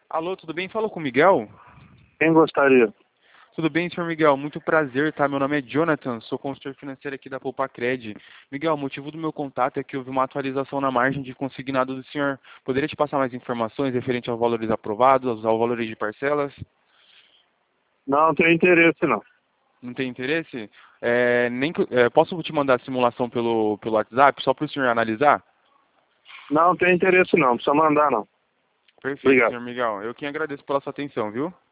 Alô, tudo bem? Fala com o Miguel? Quem gostaria? Tudo bem, senhor Miguel? Muito prazer, tá? Meu nome é Jonathan, sou consultor financeiro aqui da Poupacred. Miguel, o motivo do meu contato é que houve uma atualização na margem de consignado do senhor. Poderia te passar mais informações referente aos valores aprovados, aos valores de parcelas? Não tenho interesse, não. Não tem interesse? Posso te mandar a simulação pelo WhatsApp, só para o senhor analisar? Não tenho interesse, não. Não precisa mandar, não. Perfeito, Obrigado. senhor Miguel. Eu que agradeço pela sua atenção, viu?